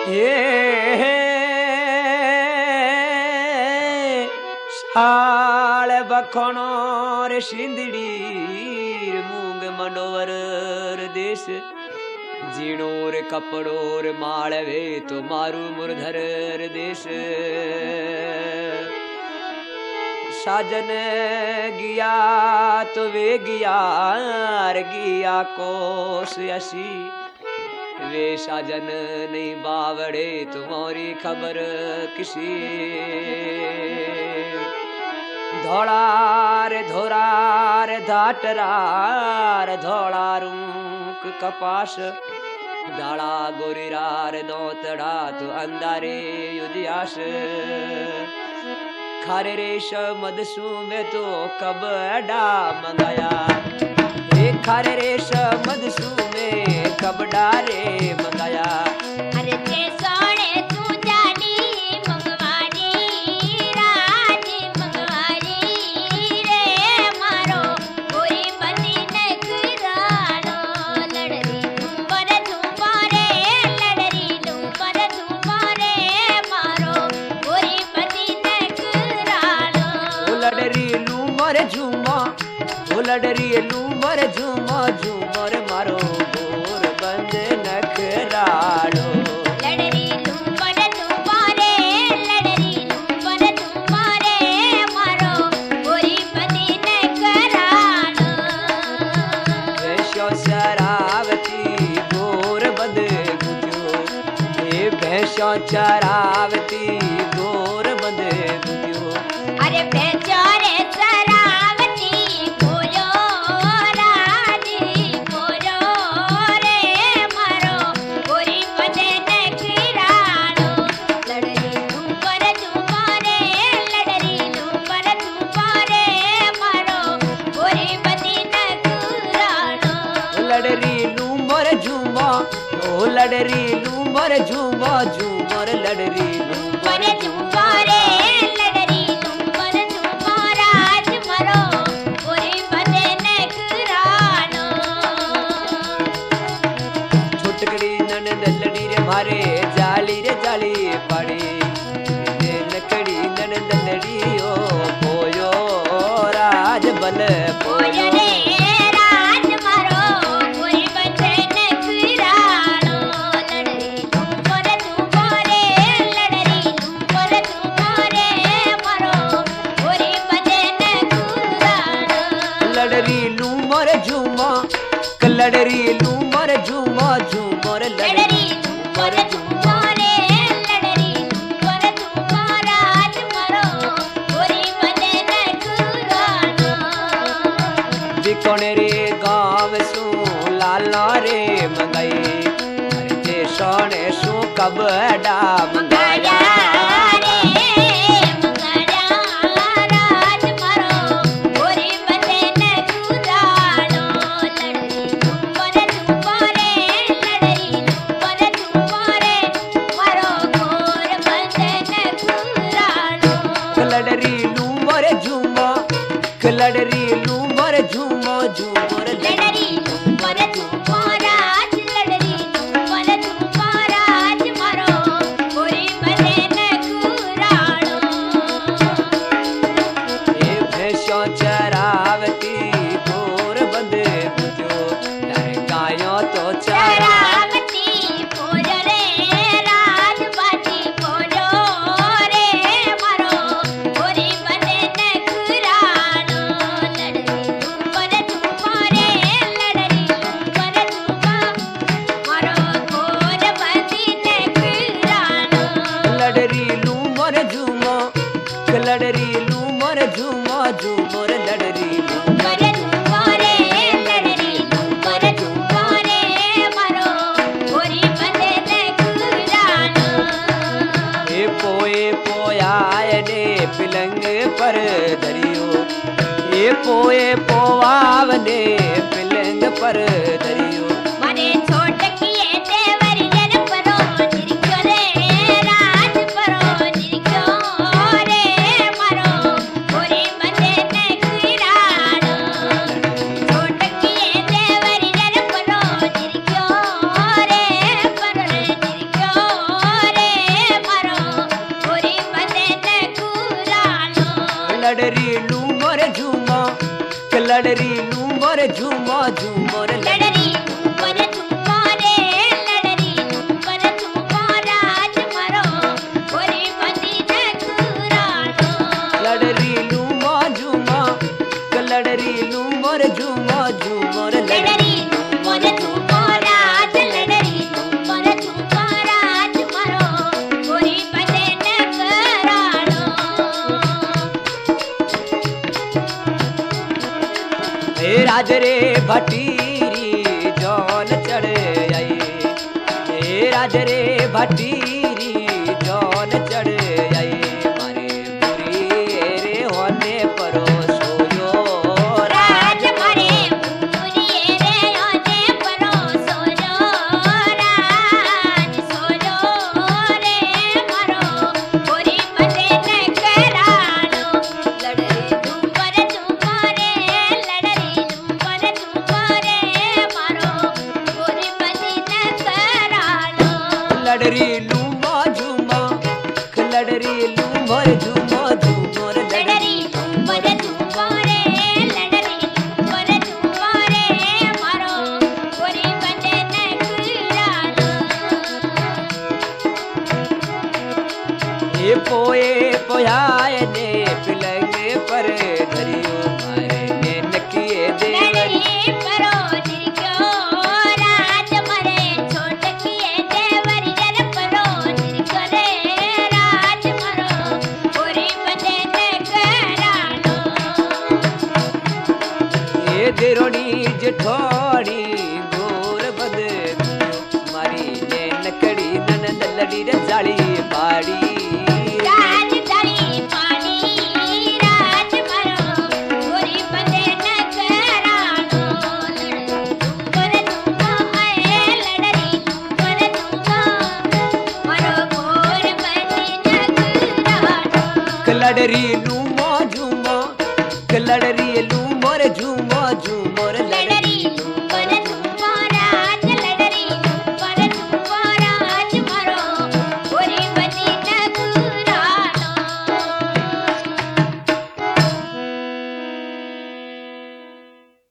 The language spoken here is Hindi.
ये शाल बखणो रे सिंदड़ी मूंग मंडोवर देश जीणो रे कपड़ो रे माळवे तो मारू मुरधर रे देश साजन गिया तो वे गिया रे गिया कोस असी वे साजन नहीं बावड़े तुम्हारी खबर किसी धोड़ा रे धाटरा रे धोड़ा रूक कपास दाड़ा गोरीरा रे दोतड़ा तो अंधारे युदियास खारे रेश मदसू में तो कबड़ा मंगाया हे खारे रेश मदसू में कबड़ा रे मंगाया अरे ते सोने तू जानी मंगवारी राज मंगवारी रे मारो गोरी बनी नखरानो लड़री झूमर झूमरे लड़री झूमर झूमरे मारो गोरी बनी नखरानो लड़री लूमर झूमा लड़री लूमर झूमा झूमर मारो गोर बंद नखराड़ो लड़री झूमर झूमरे लड़री झूमर झूमरे मारो गोरी बनी नखरानो भैंसो चरावती गोर बंद गुजो ये भैंसो चरावती गोर बंद गुजो अरे बेचारे सरावती कोयो राजी कोयो रे मारो गोरी बने नखरानो लड़री झूमर झूमरे लड़री झूमर झूमरे मारो गोरी बनी नखरानो लड़री लूमर झूमा ओ लड़री लूमर झूमा झूमर लड़री लूमर मरे झूमरे लड़री झूमर झूमरा आज मरो गोरी बने नखरानो छुटकड़ी ननद लड़ी रे मारे जाली पाड़ी रे लकड़ी ननद लड़ी ओ पोयो राज बल पोयो रे राज मारो गोरी बने नखरानो लड़री झूमर झूमरे लड़री झूमर झूमरे मारो गोरी बने नखरानो लड़री लूमर झूमा लड़री लूमर झूमा झूमर लड़री झूमर झूमरे लड़री झूमर झूमरा आज मारो गोरी बने नखरानो बिकोने रे गाँव सू लाला रे मंगाई अरे ते सोने सू कबड़ा मंगाया रे मंगड़ा राज मारो गोरी बने नखरानो लड़री झूमर झूमरे लड़री झूमर झूमरे मारो गोर बने नखरानो लड़री लूमर झूमा लड़री लूमर झूमा झूमर लड़री झूमर झूमरा आज लड़री झूमर झूमरा आज मारो गोरी बने नखरानो ये भैंसो चरावती गोर बंद गुजो गायों तो चरा चरावती पोजो रे राज बाजी पोजो रे मारो गोरी बने नखरानो लड़री झूमर झूमरे लड़री झूमर झूमा मारो गोर बनी नखरानो लड़री लूमर झूमा लड़री लूमर झूमा झूमर लड़री लूमर झूमर झूमरे लड़री झूमर झूमरे मारो गोरी बने नखरानो ए पोए पोयाय ने पिलंग पर धरियो ये पोए पोवावने पिलंग पर धरियो मारे छोट किए देवर जन परो निरक्यो रे राज परो निरक्यो रे मारो गोरी बने नखरानो छोट किए देवर जन परो निरक्यो रे परो निरक्यो मोर झूमो झूमो रे लड़री झूमर झूमो रे लड़री झूमर झूमो राज मारो गोरी बंदी नखरानो लड़री लूमो झूमो लड़री लूमो रे झूमो झूमो रे लड़री झूमर झूमो राज लड़री झूमर झूमो राज मारो गोरी बंदी नखरानो हे राज रे भटीरी जौन चढ़ आई हे राज रे भटीरी जौन चढ़ आई मारे बुरी रे होने परो सोयो राज मारे पूरी रे ओने परो सोजो राज सोजो रे मारो गोरी बंदे नखरानो लड़री झूमर झूमो रे लड़री झूमर झूमो रे मारो गोरी बंदी नखरानो लड़री लूमो झूमो लड़री लूमो रे झूमो झूमो रे लड़री झूमर झूमो रे लड़री झूमर झूमो रे मारो गोरी बंदे नखरानो ये पोए पोयाए ने पिलंगे पर धरियो मारे ने नकिए देवर लड़री परो निरक्यो राज मरे छोट किए देवर जर परो निरक्यो रे राज मरो गोरी बंदे नखरानो ये देरोनी जेठोड़ी गोर बद मारी ने नकड़ी ननद लड़ी रे जाली पाड़ी राज जाली पानी राज मरो गोरी बंदे नखरानो झूमर झूमो है लड़री झूमर झूमो मरो गोर बंदी नखरानो लड़री लूमो झूमो लड़री लूमो रे झूमो झूमो